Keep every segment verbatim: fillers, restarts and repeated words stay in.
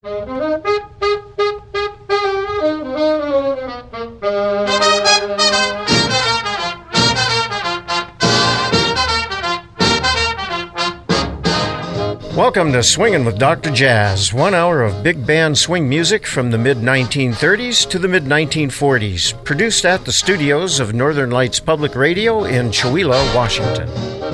Welcome to Swingin' with Doctor Jazz, one hour of big band swing music from the mid nineteen thirties to the mid nineteen forties, produced at the studios of Northern Lights Public Radio in Chewelah, Washington.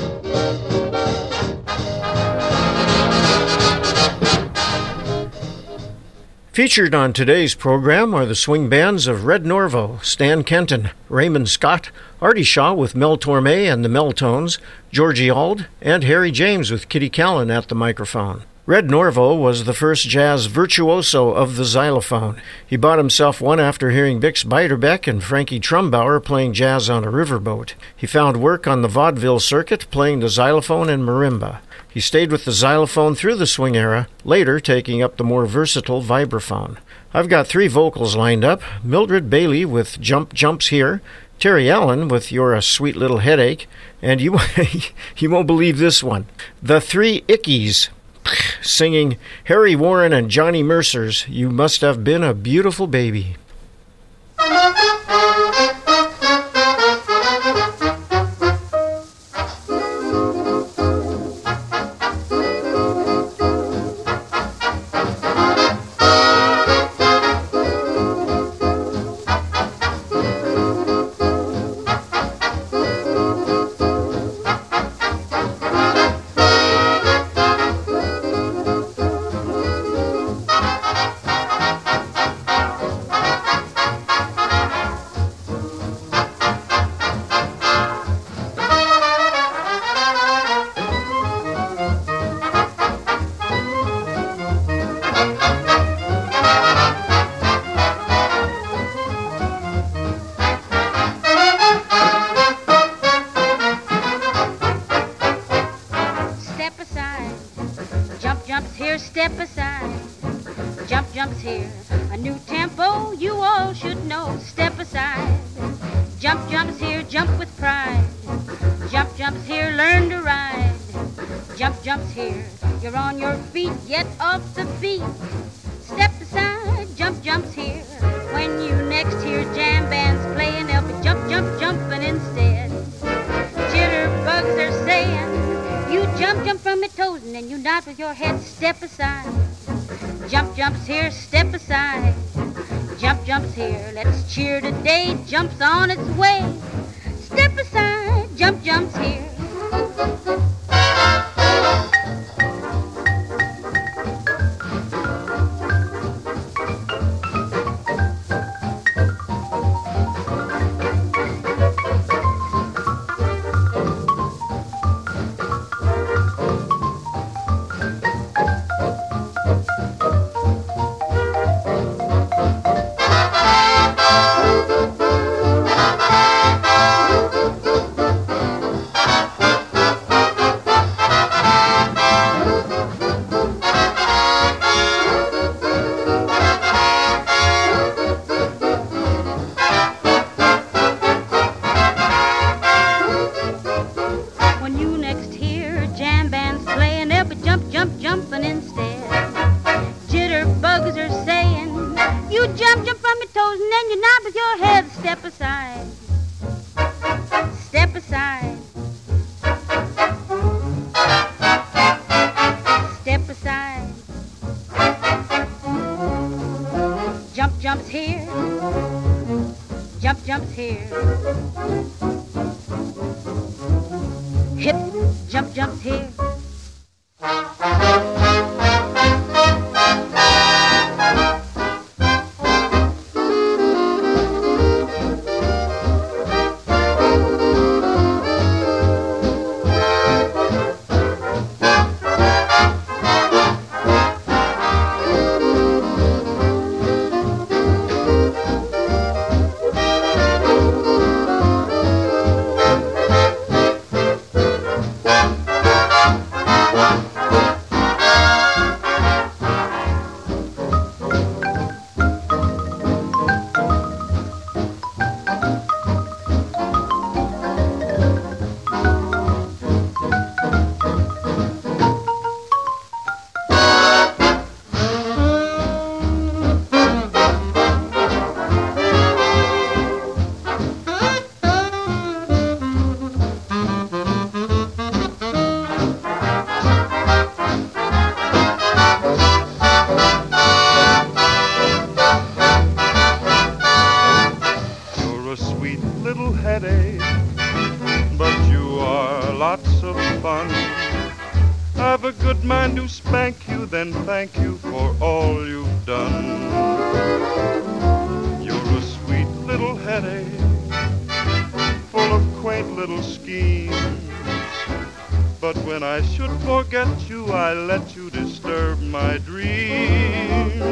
Featured on today's program are the swing bands of Red Norvo, Stan Kenton, Raymond Scott, Artie Shaw with Mel Torme and the Meltones, Georgie Auld, and Harry James with Kitty Callan at the microphone. Red Norvo was the first jazz virtuoso of the xylophone. He bought himself one after hearing Bix Beiderbecke and Frankie Trumbauer playing jazz on a riverboat. He found work on the vaudeville circuit playing the xylophone and marimba. He stayed with the xylophone through the swing era, later taking up the more versatile vibraphone. I've got three vocals lined up: Mildred Bailey with Jump Jumps Here, Terry Allen with You're a Sweet Little Headache, and you, you won't believe this one, the Three Ickies, singing Harry Warren and Johnny Mercer's You Must Have Been a Beautiful Baby. Cheer today jumps on its way. Step aside, jump jumps here. don't mind to spank you, then thank you for all you've done. You're a sweet little headache, full of quaint little schemes. But when I should forget you, I let you disturb my dreams.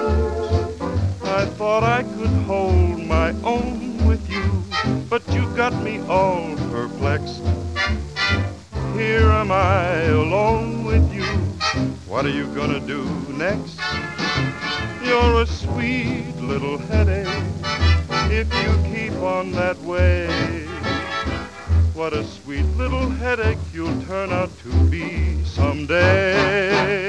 I thought I could hold my own with you, but you got me all perplexed. Here am I alone with you. What are you gonna do next? You're a sweet little headache if you keep on that way. What a sweet little headache you'll turn out to be someday.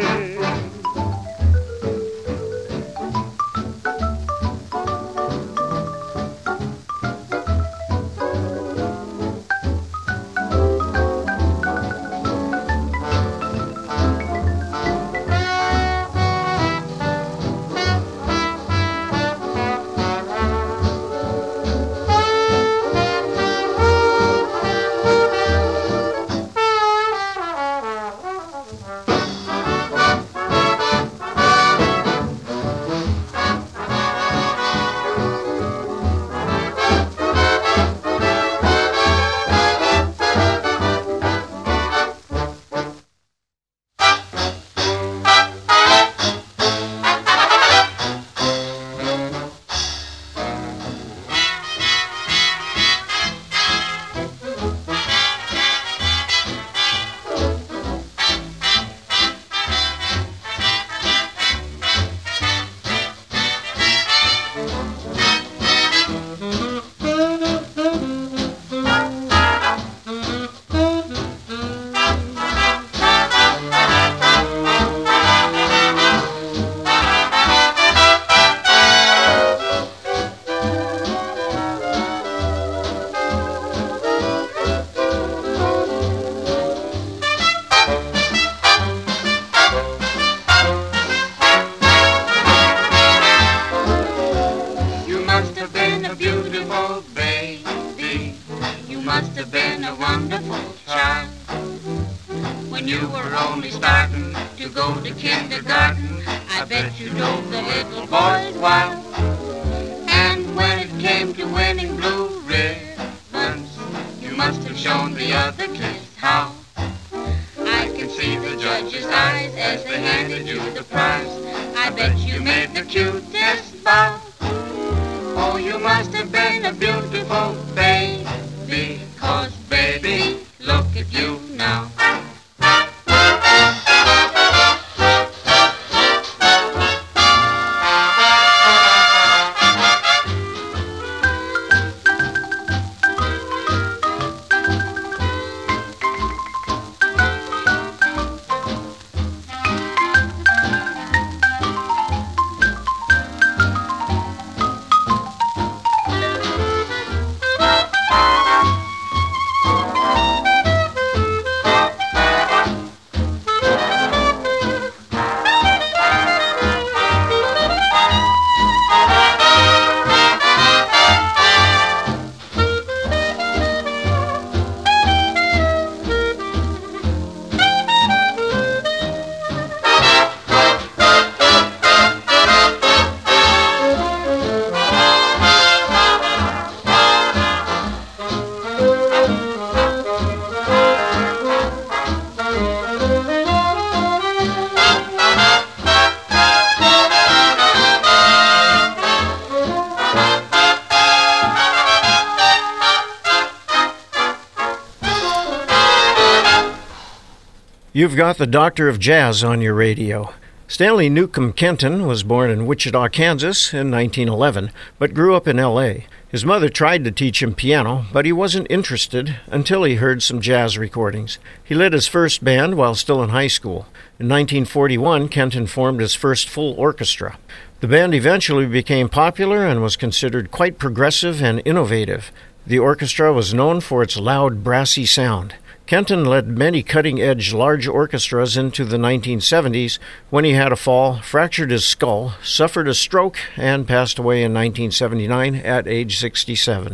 You've got the Doctor of Jazz on your radio. Stanley Newcomb Kenton was born in Wichita, Kansas in nineteen eleven, but grew up in L A. His mother tried to teach him piano, but he wasn't interested until he heard some jazz recordings. He led his first band while still in high school. In nineteen forty-one, Kenton formed his first full orchestra. The band eventually became popular and was considered quite progressive and innovative. The orchestra was known for its loud, brassy sound. Kenton led many cutting-edge large orchestras into the nineteen seventies when he had a fall, fractured his skull, suffered a stroke, and passed away in nineteen seventy-nine at age sixty-seven.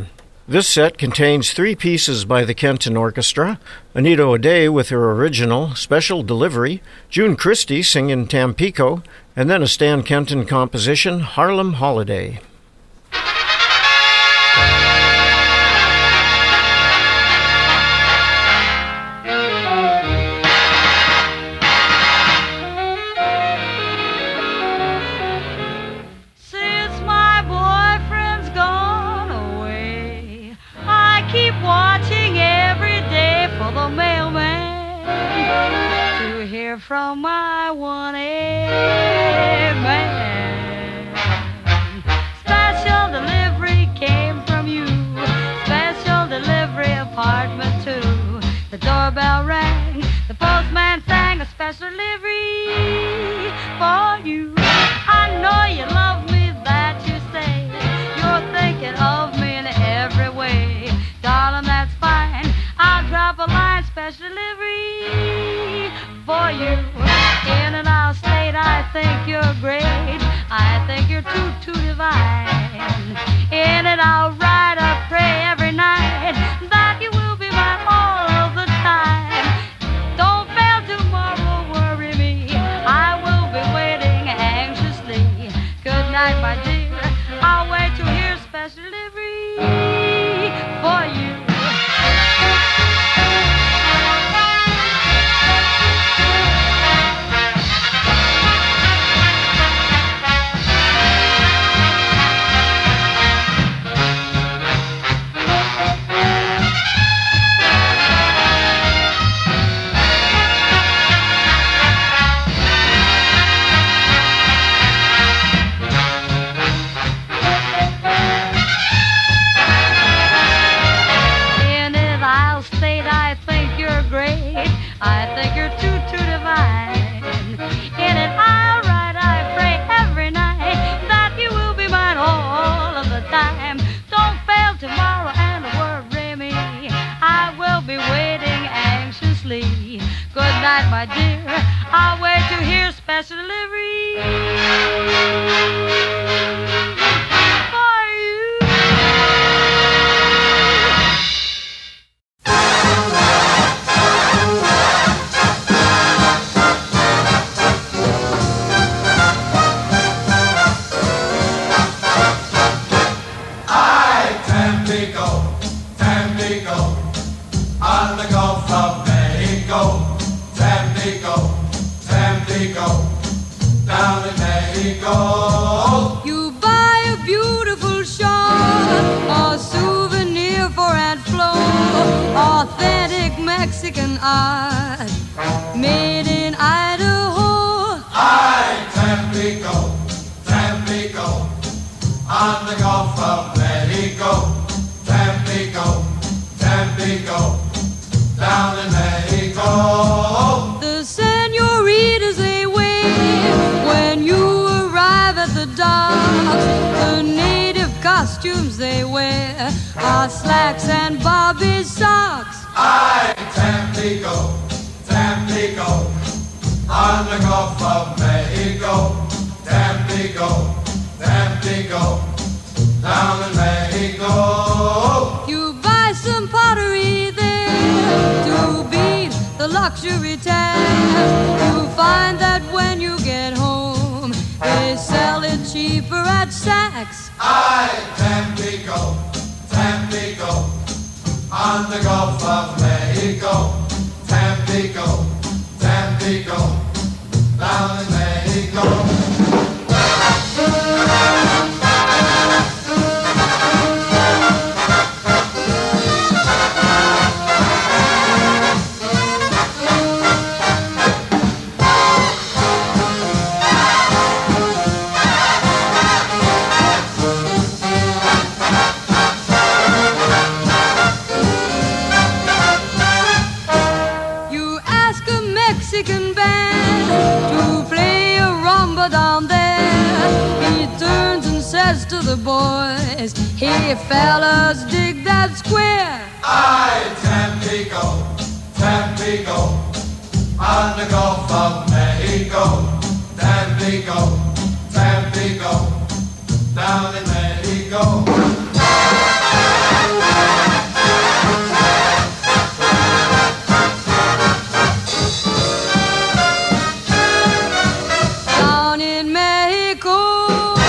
This set contains three pieces by the Kenton Orchestra, Anita O'Day with her original Special Delivery, June Christie singing Tampico, and then a Stan Kenton composition, Harlem Holiday. From my one A man. Special delivery came from you. Special delivery apartment two. The doorbell rang. The postman sang a special delivery for you. I know you love me, that you say. You're thinking of me in every way. Darling, that's fine. I'll drop a line, special delivery for you. In and out state, I think you're great. I think you're too, too divine. In and out right, I pray every night that you will be mine all of the time. Don't fail tomorrow, worry me. I will be waiting anxiously. Good night, my dear. I'll wait to hear special delivery for you. I think you're too, too divine. In it I'll write, I pray every night that you will be mine all of the time. Don't fail tomorrow and worry me. I will be waiting anxiously. Good night, my dear. I'll wait to hear special delivery for you. On the Gulf of Mexico, Tampico, Tampico, down in Mexico. You buy a beautiful shawl, a souvenir for Aunt Flo, authentic Mexican art, made in Idaho. Ay, Tampico, Tampico, on the Gulf of Mexico, Tampico, Tampico, down in Mexico. The senoritas they wave when you arrive at the docks. The native costumes they wear are slacks and bobby socks. Ay, Tampico, Tampico, on the Gulf of Mexico, Tampico, Tampico, down in Mexico. You buy some pottery there to beat the luxury tab. You find that when you get home, they sell it cheaper at Saks. Ay, Tampico, Tampico, on the Gulf of Mexico, Tampico, Tampico, down in Mexico. Mexican band to play a rumba down there. He turns and says to the boys, hey fellas, dig that square. Ay, Tampico, Tampico, on the Gulf of Mexico, Tampico, Tampico, down in Mexico. Mexico.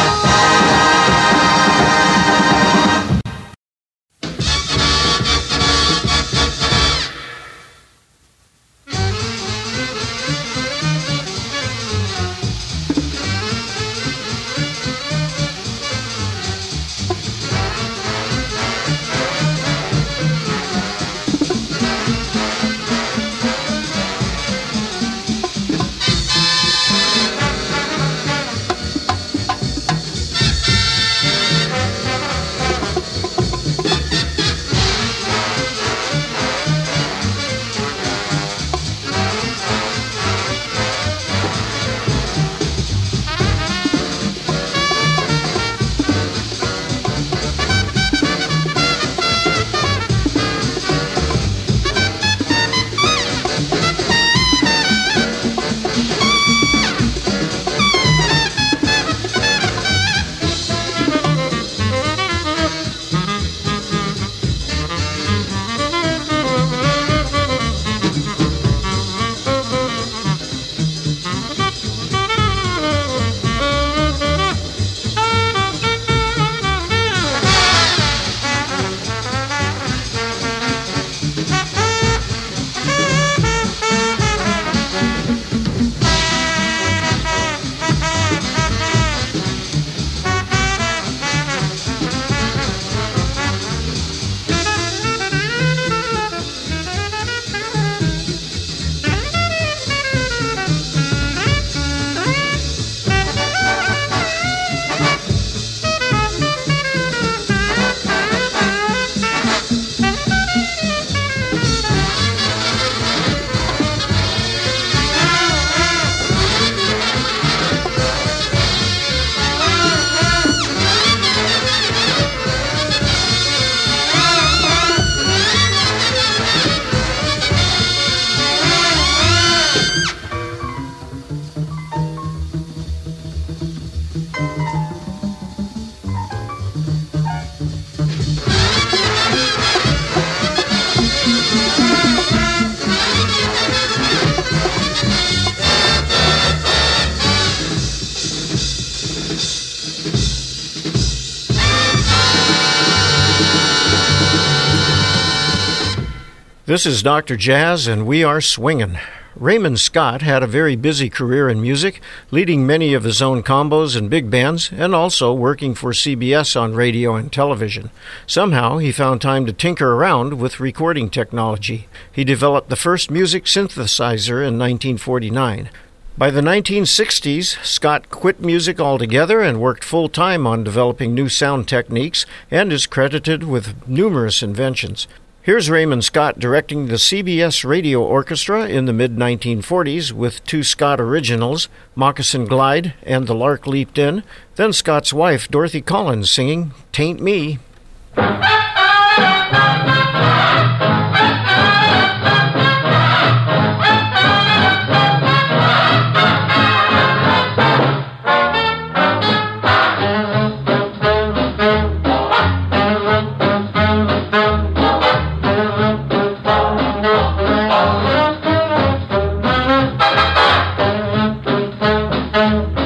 This is Doctor Jazz, and we are swingin'. Raymond Scott had a very busy career in music, leading many of his own combos and big bands, and also working for C B S on radio and television. Somehow, he found time to tinker around with recording technology. He developed the first music synthesizer in nineteen forty-nine. By the nineteen sixties, Scott quit music altogether and worked full-time on developing new sound techniques, and is credited with numerous inventions. Here's Raymond Scott directing the C B S Radio Orchestra in the mid nineteen forties with two Scott originals, Moccasin Glide and The Lark Leaped In, then Scott's wife, Dorothy Collins, singing Tain't Me.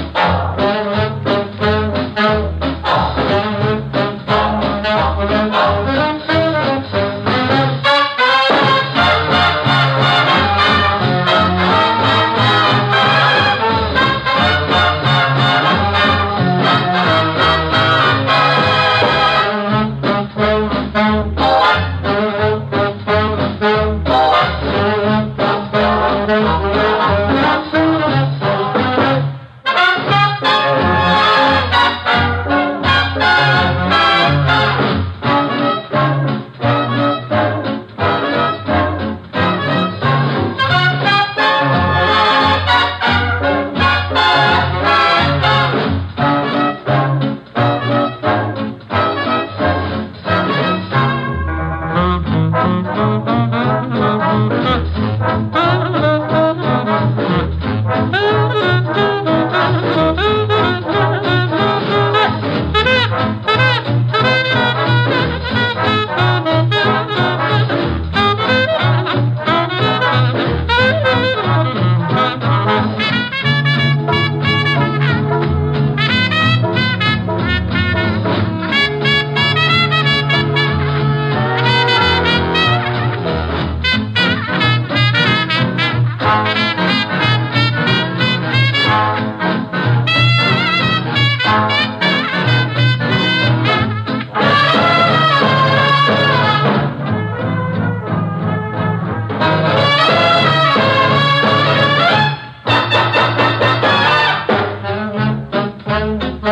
Thank you.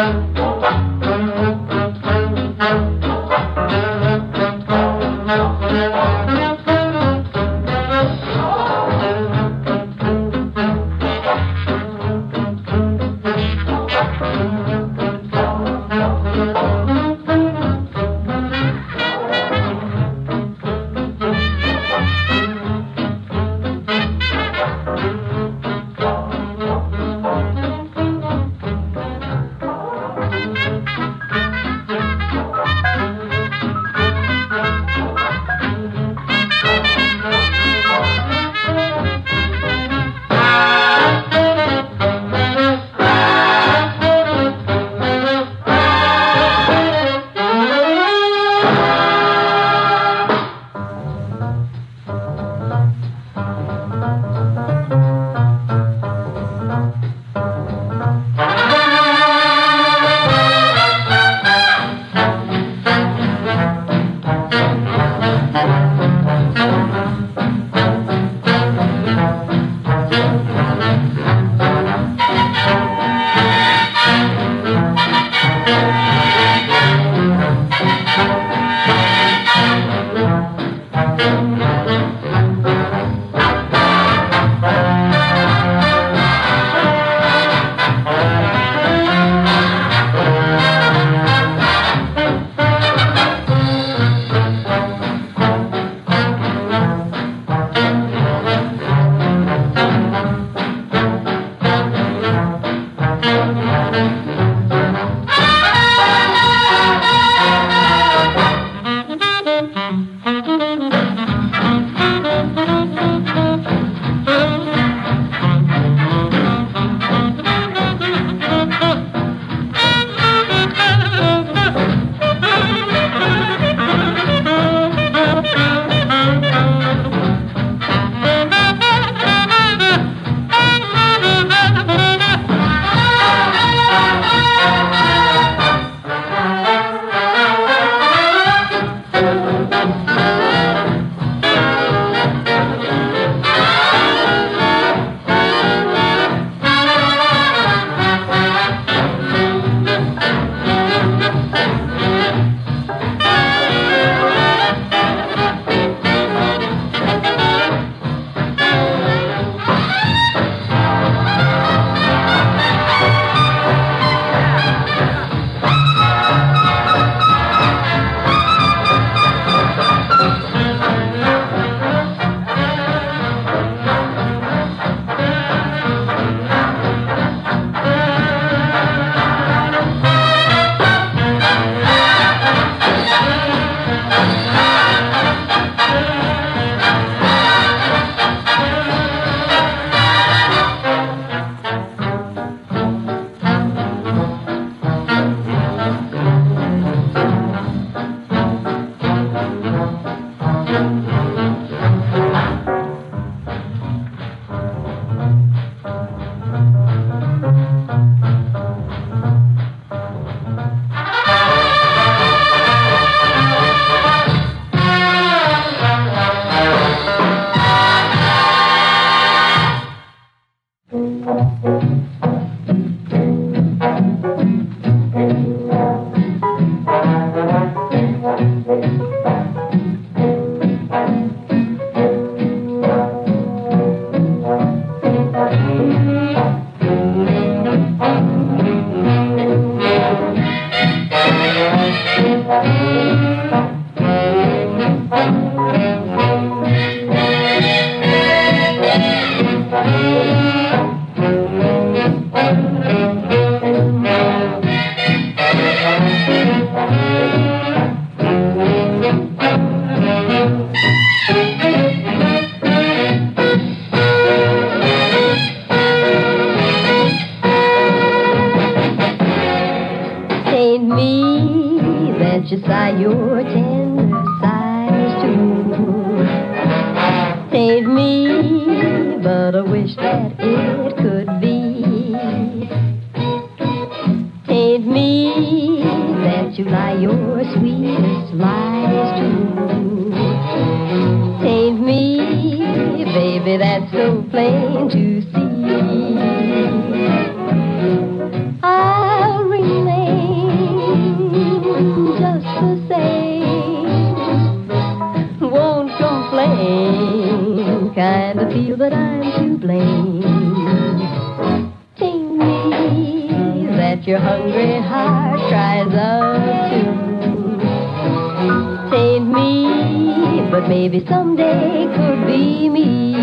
I'll remain but I'm to blame. Tain't me that your hungry heart cries out to. Tain't me, but maybe someday could be me.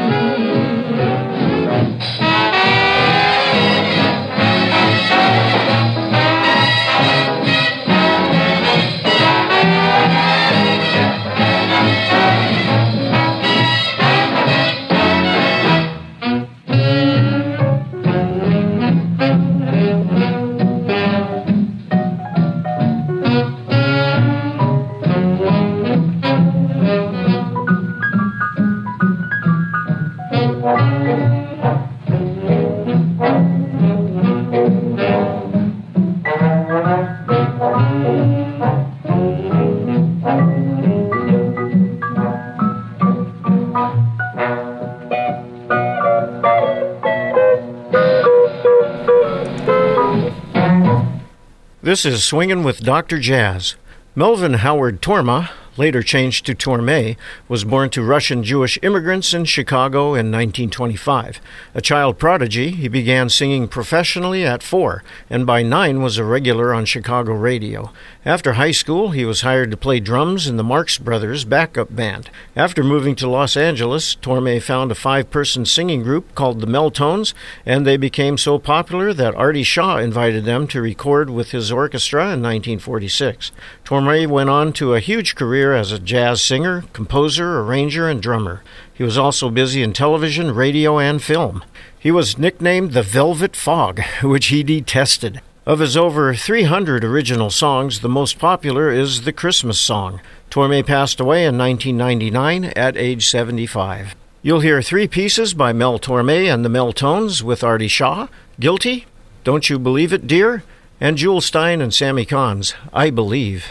This is Swingin' with Doctor Jazz. Melvin Howard Torma, later changed to Torme, was born to Russian Jewish immigrants in Chicago in nineteen twenty-five. A child prodigy, he began singing professionally at four, and by nine was a regular on Chicago radio. After high school, he was hired to play drums in the Marx Brothers backup band. After moving to Los Angeles, Torme found a five-person singing group called the Meltones, and they became so popular that Artie Shaw invited them to record with his orchestra in nineteen forty-six. Torme went on to a huge career as a jazz singer, composer, arranger, and drummer. He was also busy in television, radio, and film. He was nicknamed the Velvet Fog, which he detested. Of his over three hundred original songs, the most popular is the Christmas song. Torme passed away in nineteen ninety-nine at age seventy-five. You'll hear three pieces by Mel Torme and the Meltones with Artie Shaw, Guilty, Don't You Believe It, Dear, and Jewel Stein and Sammy Kahn's I Believe.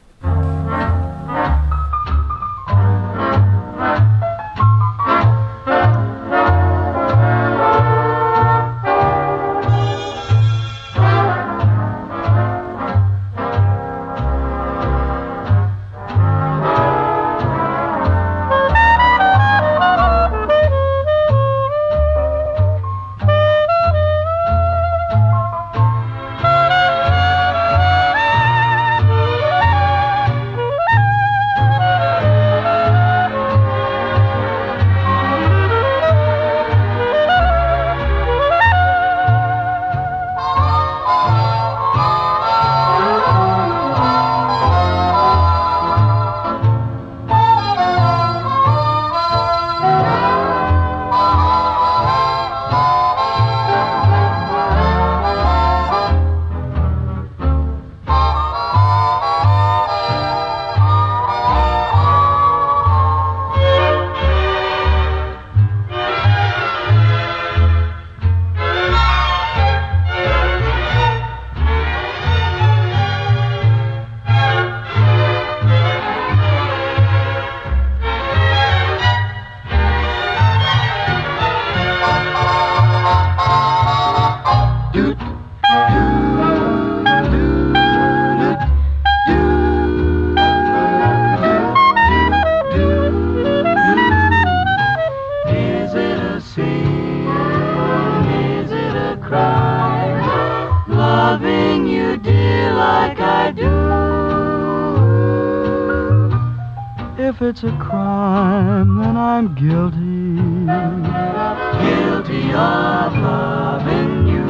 If it's a crime, then I'm guilty. Guilty of loving you.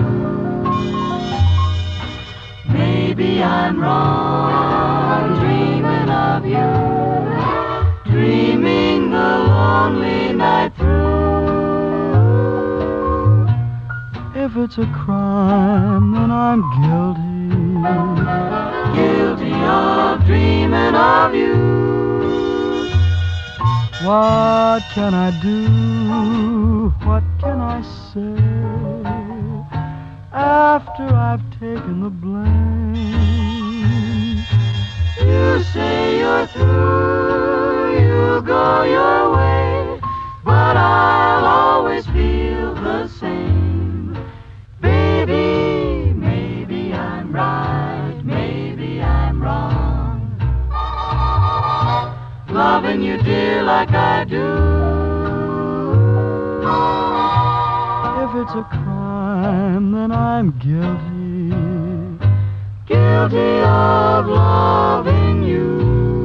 Maybe I'm wrong, dreaming of you, dreaming the lonely night through. If it's a crime, then I'm guilty. Guilty of dreaming of you. What can I do? What can I say? After I've taken the blame. You say you're through, you go your way, but I'll always feel the same. Baby, maybe I'm right, maybe I'm wrong. Loving you, dear, like I do. If it's a crime, then I'm guilty. Guilty of loving you.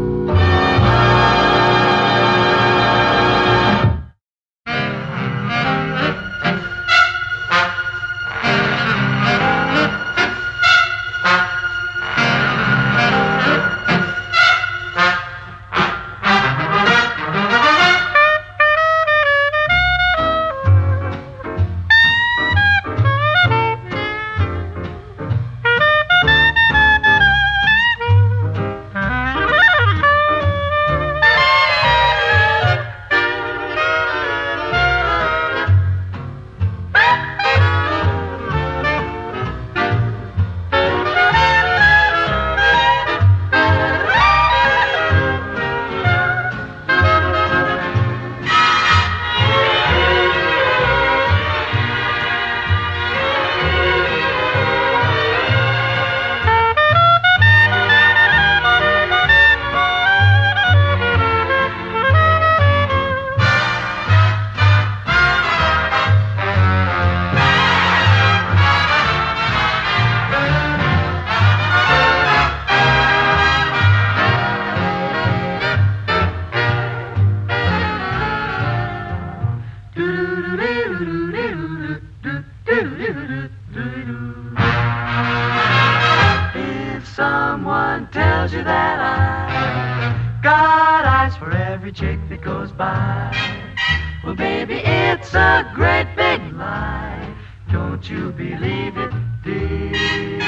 If someone tells you that I got eyes for every chick that goes by, well, baby, it's a great big lie. Don't you believe it, dear?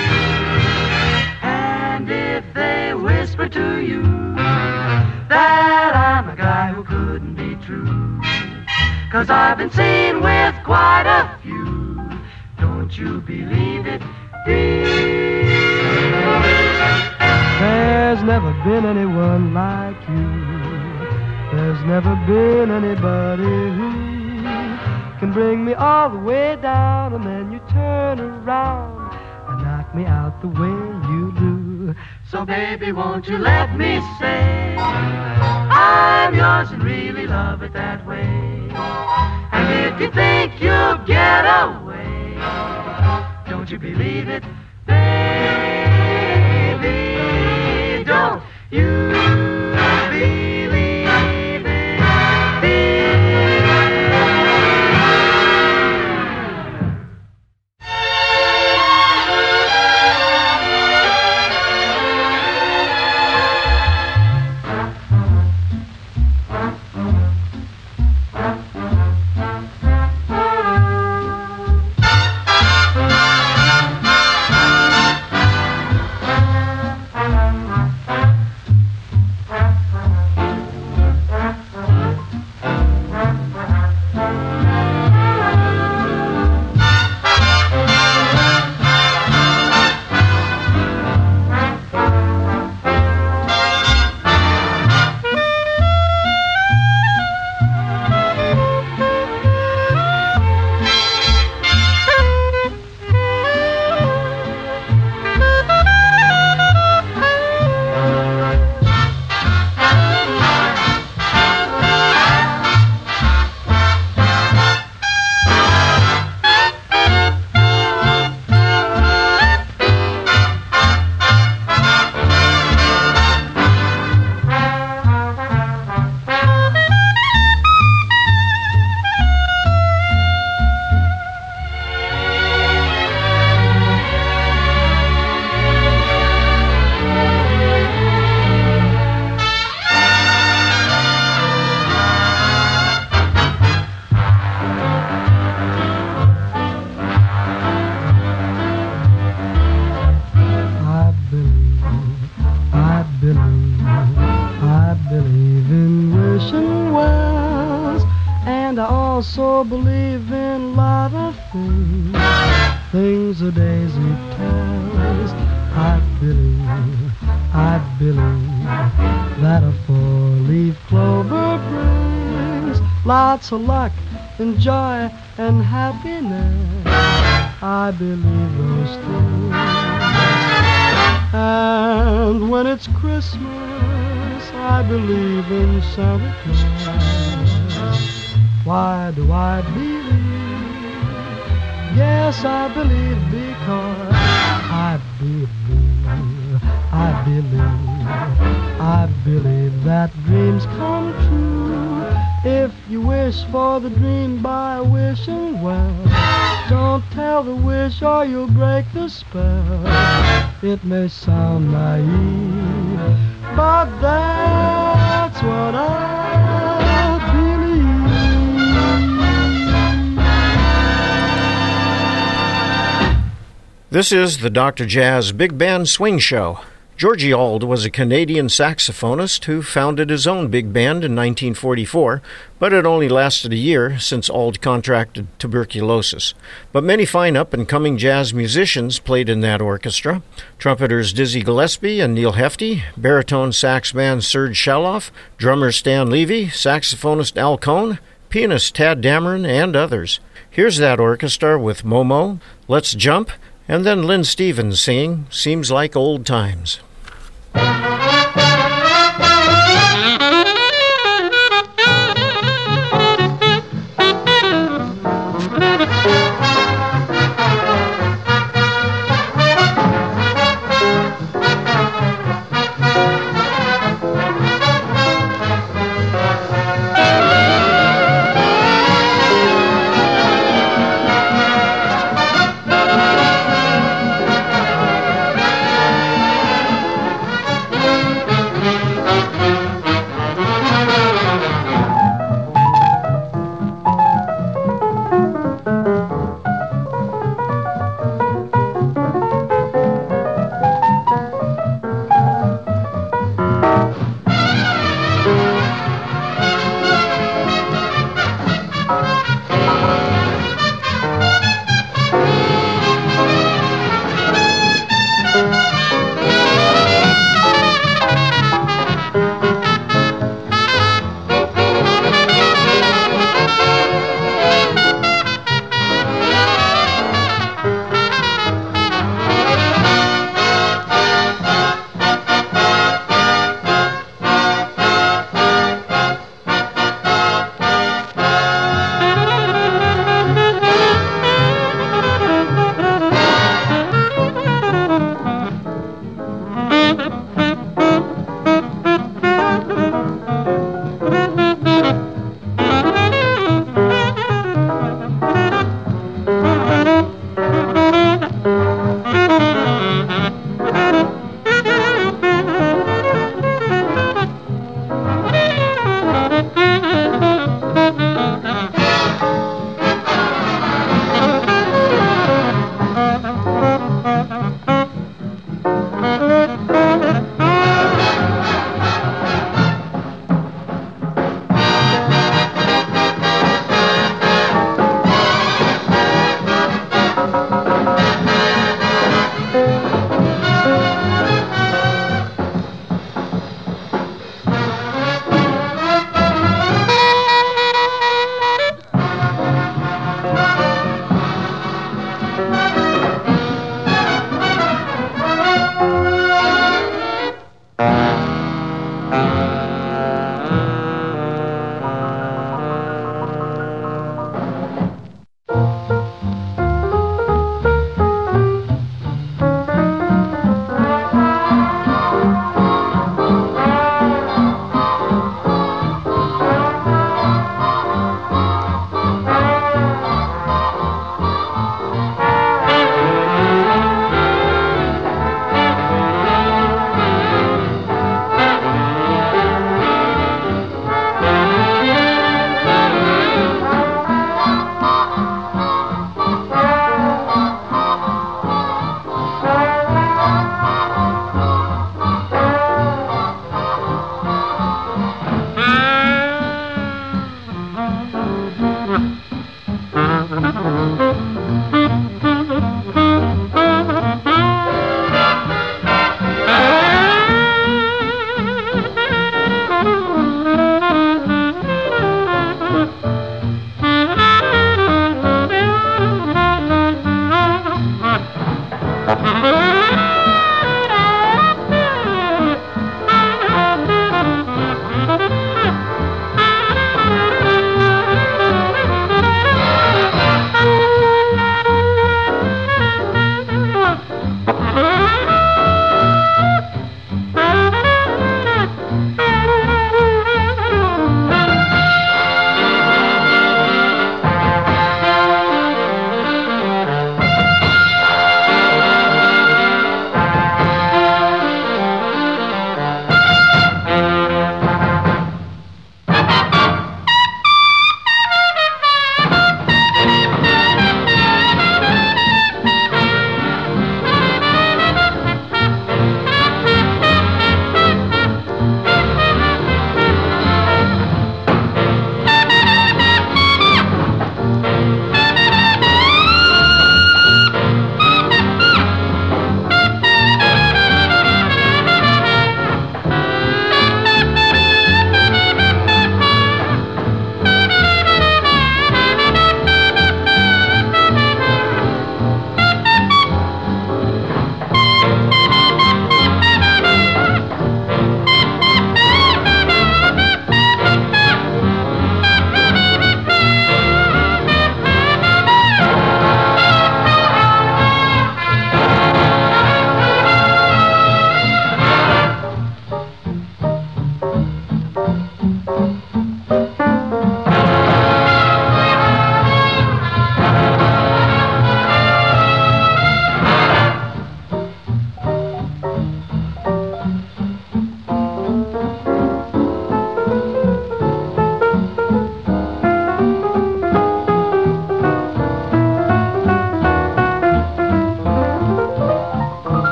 And if they whisper to you that I'm a guy who couldn't be true, 'cause I've been seen with quite a few, don't you believe it, dear? There's never been anyone like you. There's never been anybody who can bring me all the way down, and then you turn around and knock me out the way you do. So baby, won't you let me say I'm yours and really love it that way. And if you think you'll get away, don't you believe it, baby? Don't you believe it, dear? Also believe in a lot of things, things a daisy tells. I believe, I believe that a four-leaf clover brings lots of luck and joy and happiness. I believe those things. And when it's Christmas, I believe in Santa Claus. Why do I believe? Yes, I believe because I believe, I believe, I believe that dreams come true. If you wish for the dream by wishing well, don't tell the wish or you'll break the spell. It may sound naive, but that's what I believe. This is the Doctor Jazz Big Band Swing Show. Georgie Auld was a Canadian saxophonist who founded his own big band in nineteen forty-four, but it only lasted a year since Auld contracted tuberculosis. But many fine up-and-coming jazz musicians played in that orchestra. Trumpeters Dizzy Gillespie and Neil Hefti, baritone sax man Serge Shaloff, drummer Stan Levy, saxophonist Al Cohn, pianist Tad Dameron, and others. Here's that orchestra with Momo, Let's Jump, and then Lynn Stevens singing Seems Like Old Times.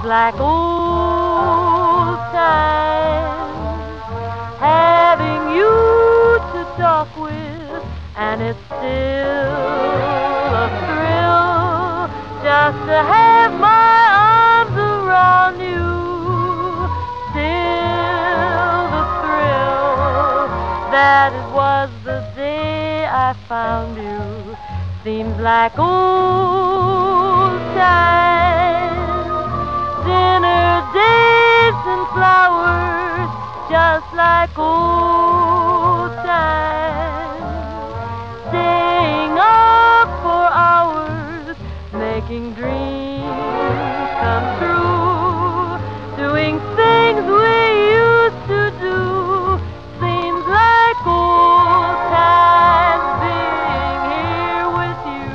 like old times, having you to talk with, and it's still a thrill just to have my arms around you. Still the thrill that it was the day I found you seems like old times. Dinner, dates, and flowers, just like old times. Staying up for hours, making dreams come true, doing things we used to do. Seems like old times being here with you.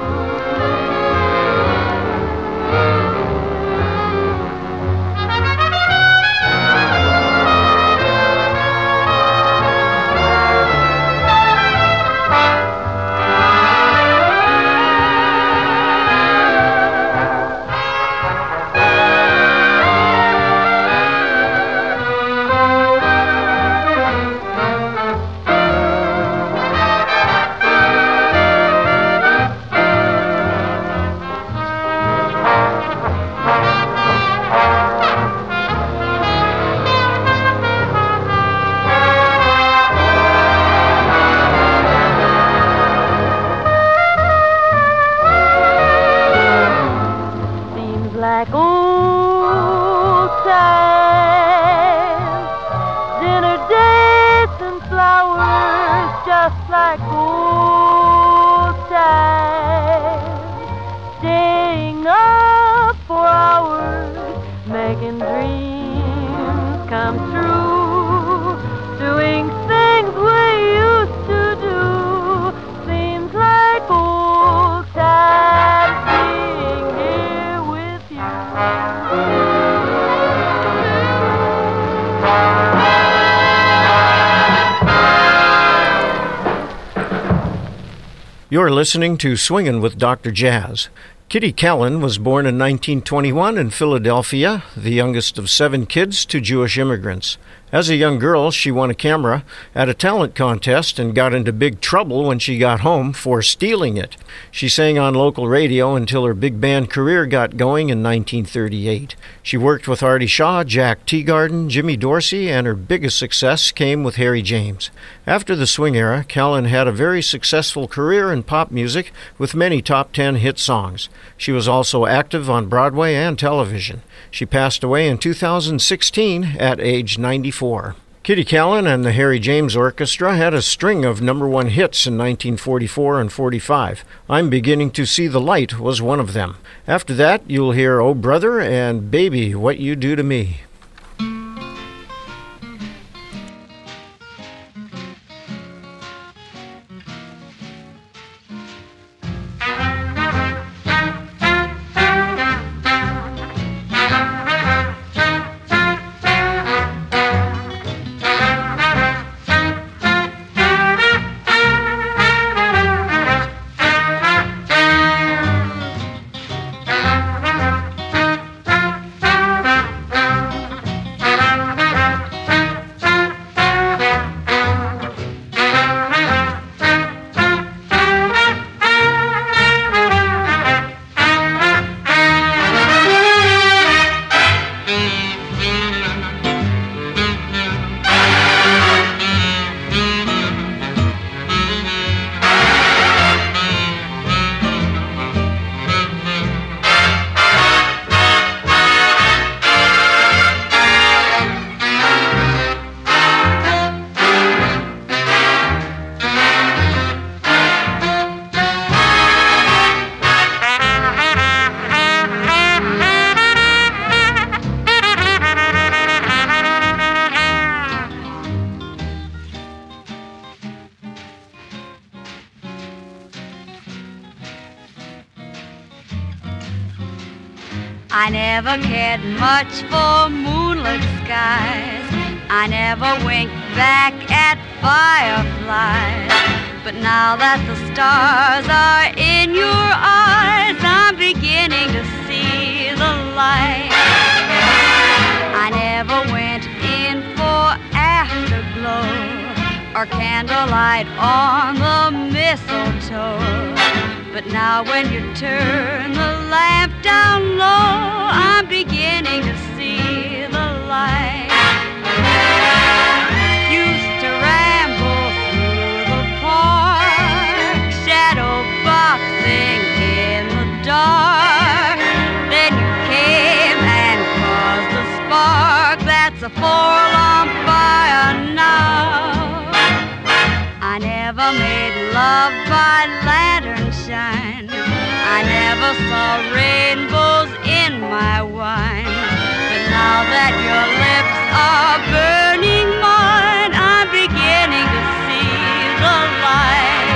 Like old times, dinner, dates, and flowers, just like old times. Staying up for hours, making dreams come true, doing things we used to do. Seems like old times being here with you. You're listening to Swingin' with Doctor Jazz. Kitty Kallen was born in nineteen twenty-one in Philadelphia, the youngest of seven kids to Jewish immigrants. As a young girl, she won a camera at a talent contest and got into big trouble when she got home for stealing it. She sang on local radio until her big band career got going in nineteen thirty-eight. She worked with Artie Shaw, Jack Teagarden, Jimmy Dorsey, and her biggest success came with Harry James. After the swing era, Kallen had a very successful career in pop music with many top ten hit songs. She was also active on Broadway and television. She passed away in two thousand sixteen at age ninety-four. Kitty Kallen and the Harry James Orchestra had a string of number one hits in nineteen forty-four and forty-five. I'm Beginning to See the Light was one of them. After that, you'll hear Oh Brother and Baby, What You Do to Me. I never cared much for moonlit skies. I never winked back at fireflies. But now that the stars are in your eyes, I'm beginning to see the light. or candlelight on the mistletoe. But now when you turn the lamp down low, I'm beginning to see the light. Used to ramble through the park, shadow boxing in the dark. Then you came and caused the spark that's a forlorn fire now. I never made love by lantern shine. I never saw rainbows in my wine. But now that your lips are burning mine, I'm beginning to see the light.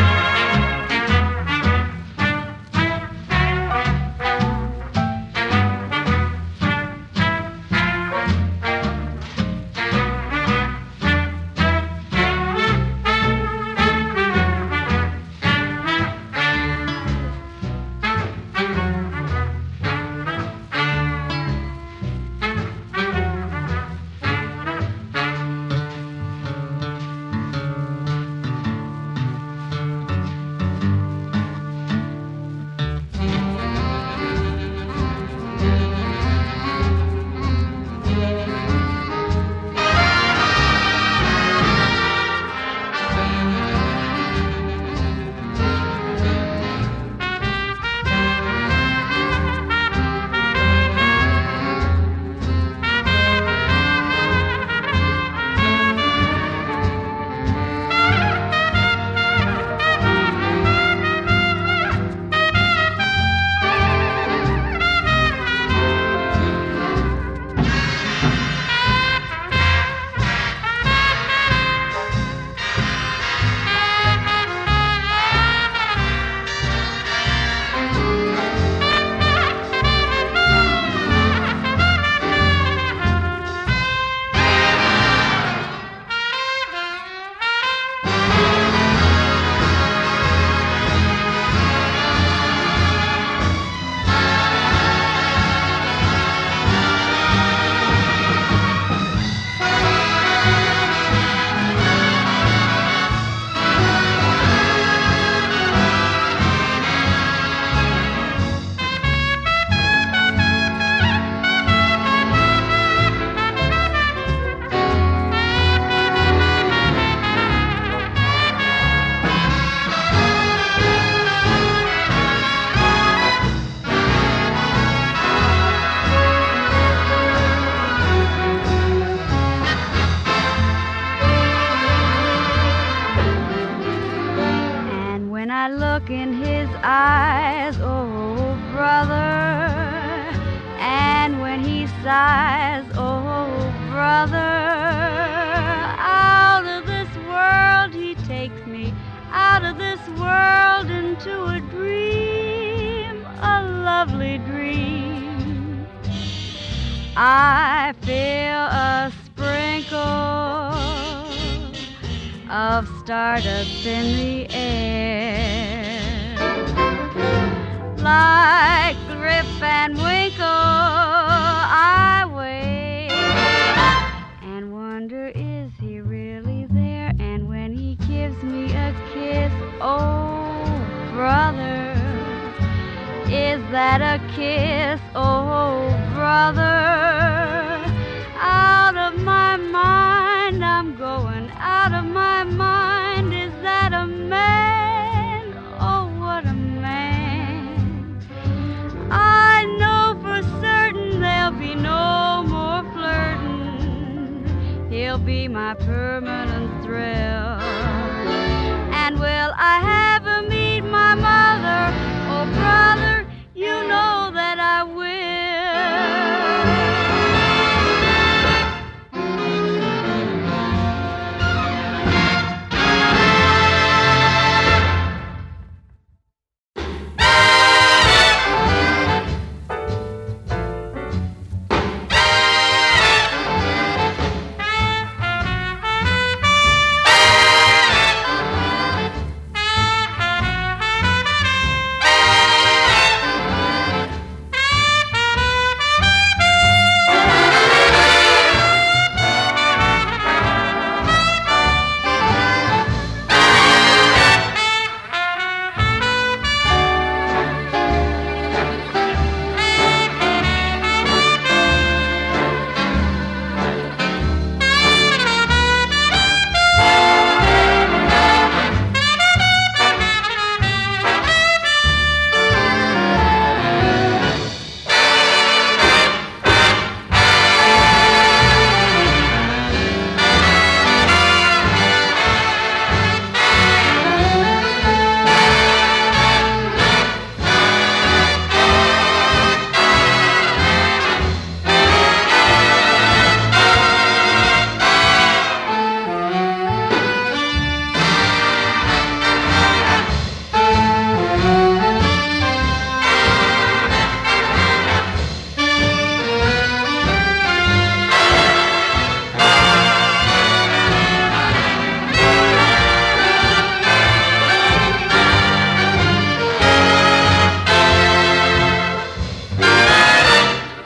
sighs, oh brother, out of this world he takes me, out of this world into a dream, a lovely dream. I feel a sprinkle of stardust in the air, like Rip Van Winkle. I wait and wonder, is he really there? And when he gives me a kiss, oh brother, is that a kiss? Oh brother, out of my mind, I'm going out of my mind. Is that a man? Oh, what a man. I know for certain there'll be no more flirting. He'll be my permanent thrill. And will I ever meet my mother? Oh, brother, you know that I will.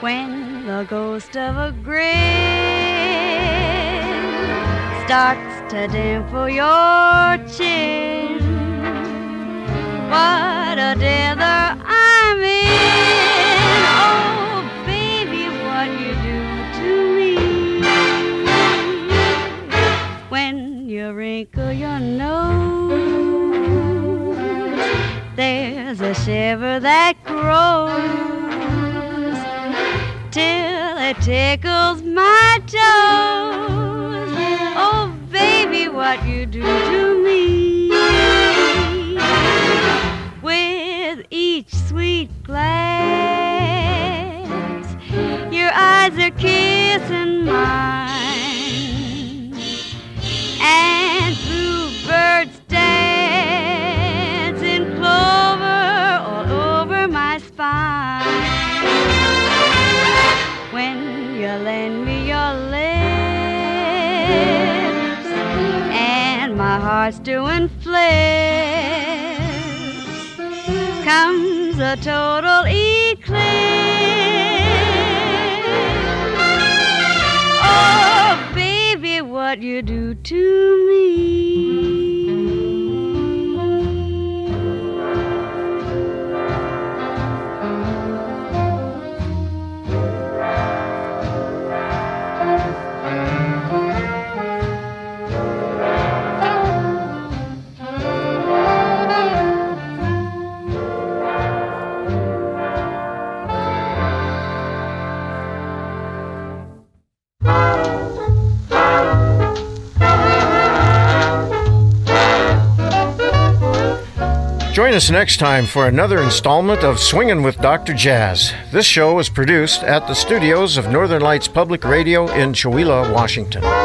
when the ghost of a grin starts to dimple your chin. What a dither I'm in. Oh, baby, what you do to me. When you wrinkle your nose, there's a shiver that grows till it tickles my toes. Oh, baby, what you do to me. With each sweet glance, your eyes are kissing mine, and bluebirds dance in clover all over my spine. When you lend me your lips and my heart's doing flips, comes a total eclipse. Oh, baby, what you do to me. Join us next time for another installment of Swingin' with Doctor Jazz. This show is produced at the studios of Northern Lights Public Radio in Chewelah, Washington.